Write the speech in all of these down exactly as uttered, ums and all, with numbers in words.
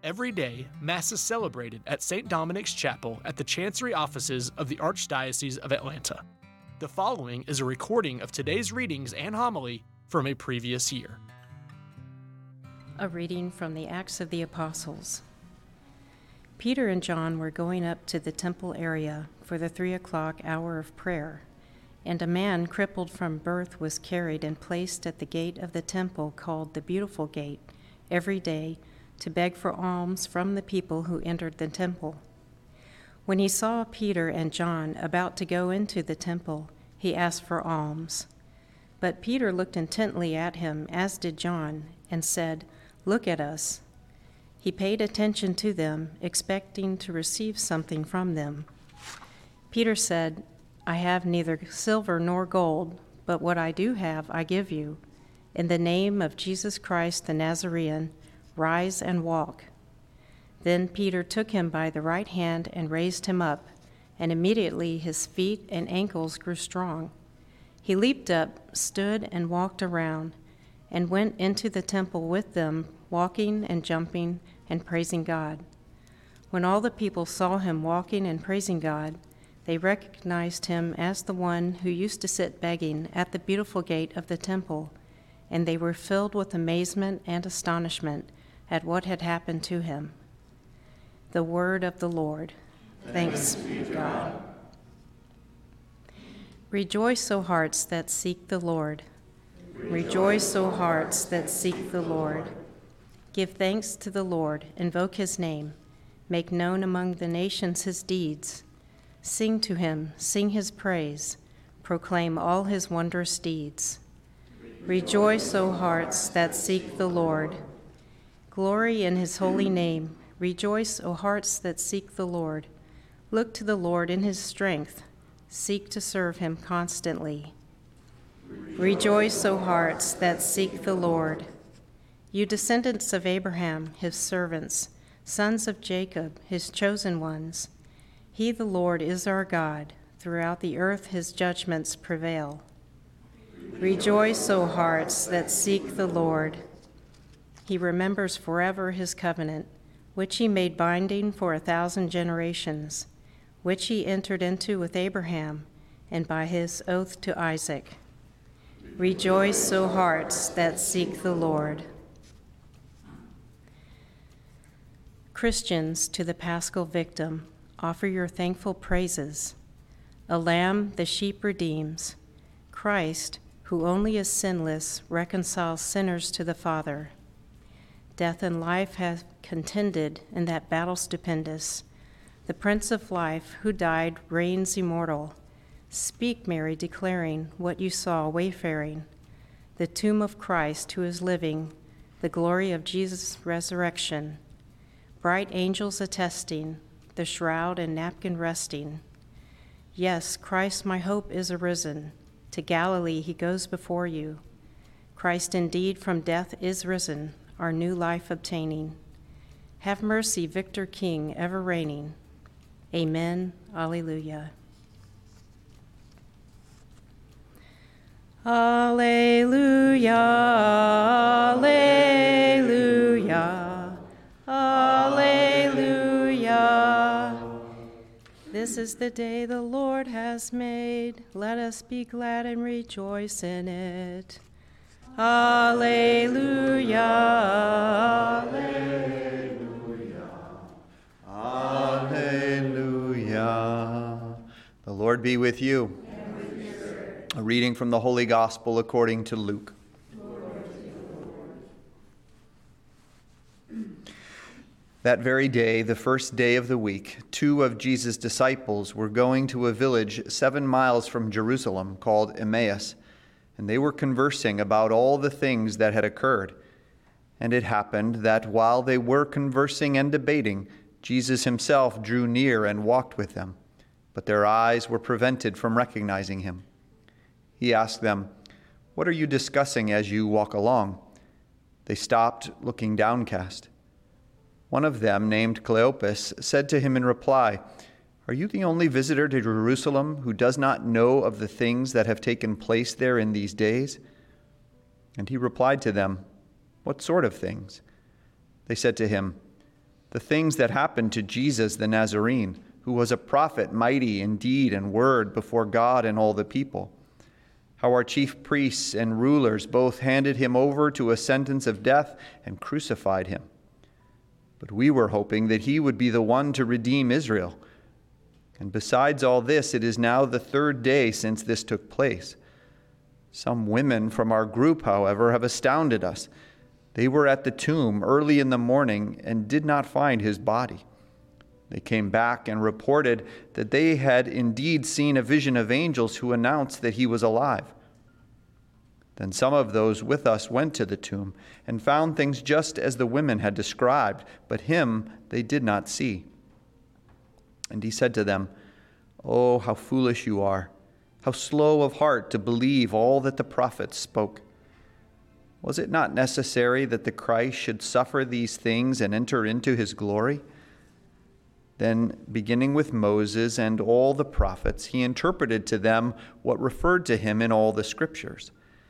Every day, Mass is celebrated at Saint Dominic's Chapel at the Chancery Offices of the Archdiocese of Atlanta. The following is a recording of today's readings and homily from a previous year. A reading from the Acts of the Apostles. Peter and John were going up to the temple area for the three o'clock hour of prayer, and a man crippled from birth was carried and placed at the gate of the temple called the Beautiful Gate every day to beg for alms from the people who entered the temple. When he saw Peter and John about to go into the temple, he asked for alms. But Peter looked intently at him, as did John, and said, "Look at us." He paid attention to them, expecting to receive something from them. Peter said, "I have neither silver nor gold, but what I do have I give you. In the name of Jesus Christ the Nazarene, rise and walk." Then Peter took him by the right hand and raised him up, and immediately his feet and ankles grew strong. He leaped up, stood and walked around, and went into the temple with them, walking and jumping and praising God. When all the people saw him walking and praising God, they recognized him as the one who used to sit begging at the Beautiful Gate of the temple, and they were filled with amazement and astonishment at what had happened to him. The word of the Lord. Thanks be to God. Rejoice, O hearts that seek the Lord. Rejoice, O hearts that seek the Lord. Give thanks to the Lord, invoke his name, make known among the nations his deeds. Sing to him, sing his praise, proclaim all his wondrous deeds. Rejoice, O hearts that seek the Lord. Glory in his holy name. Rejoice, O hearts that seek the Lord. Look to the Lord in his strength. Seek to serve him constantly. Rejoice, O hearts that seek the Lord. You descendants of Abraham, his servants, sons of Jacob, his chosen ones. He, the Lord, is our God. Throughout the earth his judgments prevail. Rejoice, O hearts that seek the Lord. He remembers forever his covenant, which he made binding for a thousand generations, which he entered into with Abraham, and by his oath to Isaac. Rejoice, O hearts that seek the Lord. Christians, to the Paschal Victim, offer your thankful praises. A lamb the sheep redeems. Christ, who only is sinless, reconciles sinners to the Father. Death and life have contended in that battle stupendous. The Prince of Life, who died, reigns immortal. Speak, Mary, declaring what you saw wayfaring, the tomb of Christ who is living, the glory of Jesus' resurrection. Bright angels attesting, the shroud and napkin resting. Yes, Christ, my hope, is arisen. To Galilee he goes before you. Christ indeed from death is risen, our new life obtaining. Have mercy, Victor King, ever reigning. Amen. Alleluia. Alleluia. Alleluia. Alleluia. This is the day the Lord has made. Let us be glad and rejoice in it. Alleluia. Alleluia. Alleluia. The Lord be with you. And with your spirit. A reading from the Holy Gospel according to Luke. Glory to you, Lord. That very day, the first day of the week, two of Jesus' disciples were going to a village seven miles from Jerusalem called Emmaus, and they were conversing about all the things that had occurred. And it happened that while they were conversing and debating, Jesus himself drew near and walked with them, but their eyes were prevented from recognizing him. He asked them, "What are you discussing as you walk along?" They stopped, looking downcast. One of them, named Cleopas, said to him in reply, "Are you the only visitor to Jerusalem who does not know of the things that have taken place there in these days?" And he replied to them, "What sort of things?" They said to him, the things that happened to Jesus the Nazarene, who was a prophet, mighty in deed and word before God and all the people. How our chief priests and rulers both handed him over to a sentence of death and crucified him. But we were hoping that he would be the one to redeem Israel. And besides all this, it is now the third day since this took place. Some women from our group, however, have astounded us. They were at the tomb early in the morning and did not find his body. They came back and reported that they had indeed seen a vision of angels who announced that he was alive. Then some of those with us went to the tomb and found things just as the women had described, but him they did not see. And he said to them, "Oh, how foolish you are, how slow of heart to believe all that the prophets spoke. Was it not necessary that the Christ should suffer these things and enter into his glory?" Then, beginning with Moses and all the prophets, he interpreted to them what referred to him in all the scriptures.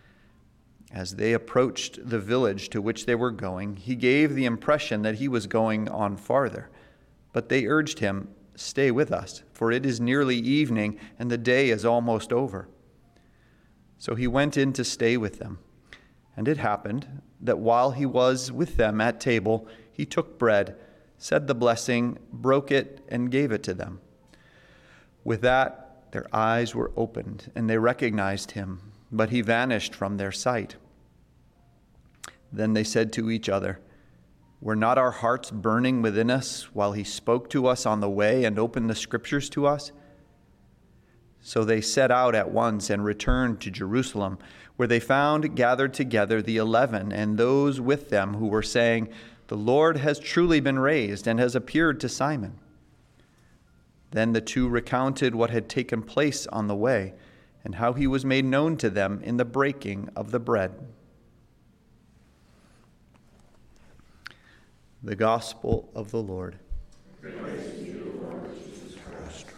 As they approached the village to which they were going, he gave the impression that he was going on farther. But they urged him, "Stay with us, for it is nearly evening, and the day is almost over." So he went in to stay with them. And it happened that while he was with them at table, he took bread, said the blessing, broke it, and gave it to them. With that, their eyes were opened, and they recognized him, but he vanished from their sight. Then they said to each other, "Were not our hearts burning within us while he spoke to us on the way and opened the scriptures to us?" So they set out at once and returned to Jerusalem, where they found gathered together the eleven and those with them who were saying, "The Lord has truly been raised and has appeared to Simon." Then the two recounted what had taken place on the way and how he was made known to them in the breaking of the bread. The Gospel of the Lord. Praise to you, Lord Jesus Christ.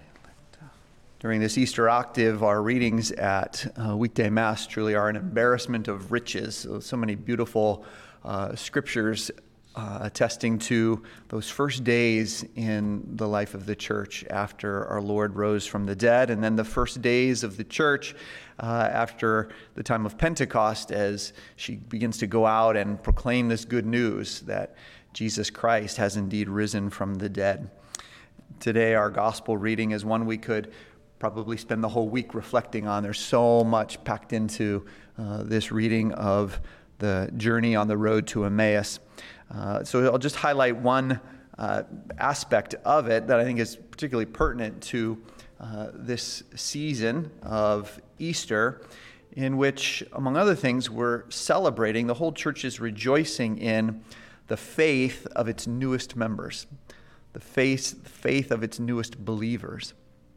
During this Easter octave, our readings at uh, weekday Mass truly are an embarrassment of riches. So, so many beautiful uh, scriptures uh, attesting to those first days in the life of the church after our Lord rose from the dead, and then the first days of the church uh, after the time of Pentecost, as she begins to go out and proclaim this good news that Jesus Christ has indeed risen from the dead. Today, our gospel reading is one we could probably spend the whole week reflecting on. There's so much packed into uh, this reading of the journey on the road to Emmaus. Uh, so I'll just highlight one uh, aspect of it that I think is particularly pertinent to uh, this season of Easter, in which, among other things, we're celebrating, the whole church is rejoicing in the faith of its newest members, the faith, faith of its newest believers.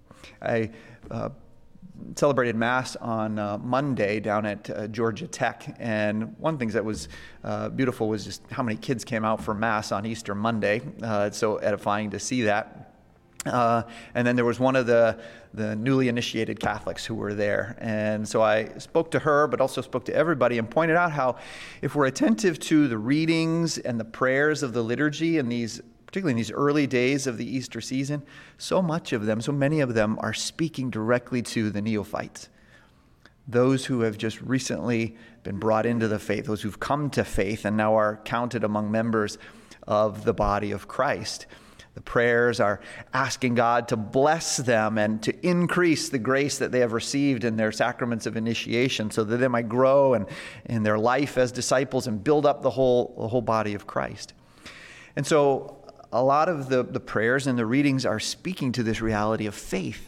I uh, celebrated Mass on uh, Monday down at uh, Georgia Tech, and one of the things that was uh, beautiful was just how many kids came out for Mass on Easter Monday. Uh, it's so edifying to see that. Uh, and then there was one of the, the newly initiated Catholics who were there. And so I spoke to her, but also spoke to everybody and pointed out how if we're attentive to the readings and the prayers of the liturgy in these, particularly in these early days of the Easter season, so much of them, so many of them are speaking directly to the neophytes, those who have just recently been brought into the faith, those who've come to faith and now are counted among members of the body of Christ. The prayers are asking God to bless them and to increase the grace that they have received in their sacraments of initiation so that they might grow and in their life as disciples and build up the whole, the whole body of Christ. And so a lot of the, the prayers and the readings are speaking to this reality of faith.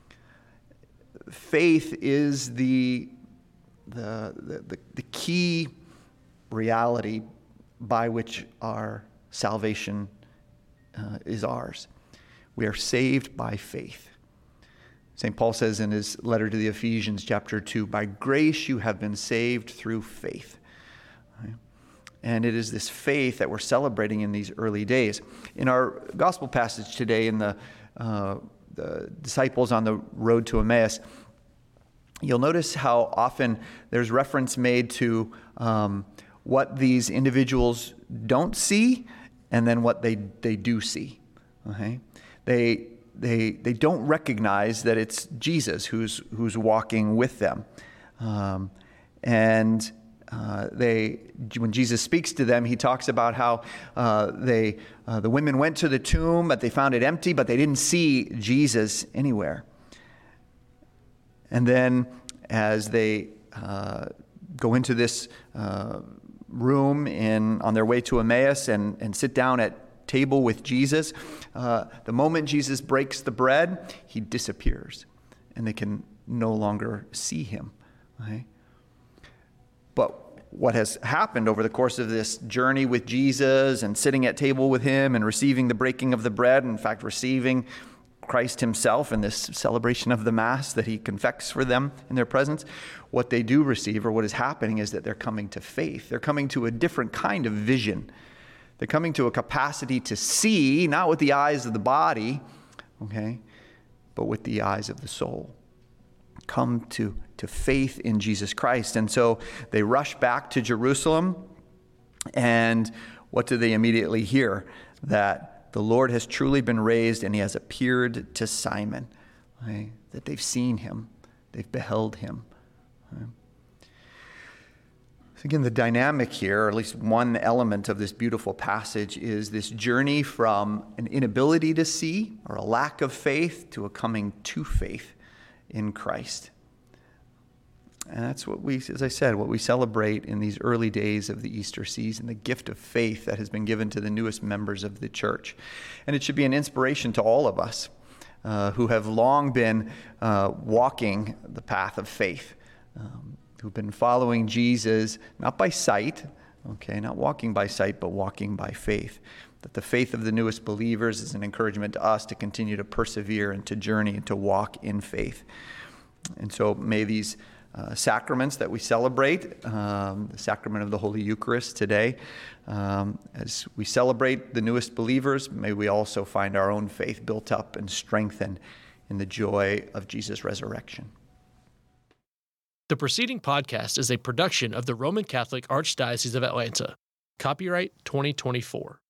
Faith is the, the, the, the key reality by which our salvation Uh, is ours. We are saved by faith. Saint Paul says in his letter to the Ephesians, chapter two, "By grace you have been saved through faith." Right? And it is this faith that we're celebrating in these early days. In our gospel passage today, in the, uh, the disciples on the road to Emmaus, you'll notice how often there's reference made to um, what these individuals don't see and then what they, they do see. Okay? They, they, they don't recognize that it's Jesus who's, who's walking with them. Um, and uh, they, when Jesus speaks to them, he talks about how uh, they, uh, the women went to the tomb, but they found it empty, but they didn't see Jesus anywhere. And then as they uh, go into this uh, room in on their way to Emmaus and, and sit down at table with Jesus, uh, the moment Jesus breaks the bread, he disappears, and they can no longer see him. Okay? But what has happened over the course of this journey with Jesus and sitting at table with him and receiving the breaking of the bread, in fact, receiving Christ himself in this celebration of the Mass that he confects for them in their presence, what they do receive, or what is happening, is that they're coming to faith. They're coming to a different kind of vision. They're coming to a capacity to see, not with the eyes of the body, okay, but with the eyes of the soul. Come to, to faith in Jesus Christ. And so they rush back to Jerusalem, and what do they immediately hear? That the Lord has truly been raised, and he has appeared to Simon. Right? That they've seen him. They've beheld him. Right? So again, the dynamic here, or at least one element of this beautiful passage, is this journey from an inability to see, or a lack of faith, to a coming to faith in Christ. And that's what we, as I said, what we celebrate in these early days of the Easter season, the gift of faith that has been given to the newest members of the church. And it should be an inspiration to all of us uh, who have long been uh, walking the path of faith, um, who've been following Jesus, not by sight, okay, not walking by sight, but walking by faith. That the faith of the newest believers is an encouragement to us to continue to persevere and to journey and to walk in faith. And so may these Uh, sacraments that we celebrate, um, the sacrament of the Holy Eucharist today, um, as we celebrate the newest believers, may we also find our own faith built up and strengthened in the joy of Jesus' resurrection. The preceding podcast is a production of the Roman Catholic Archdiocese of Atlanta. Copyright twenty twenty-four.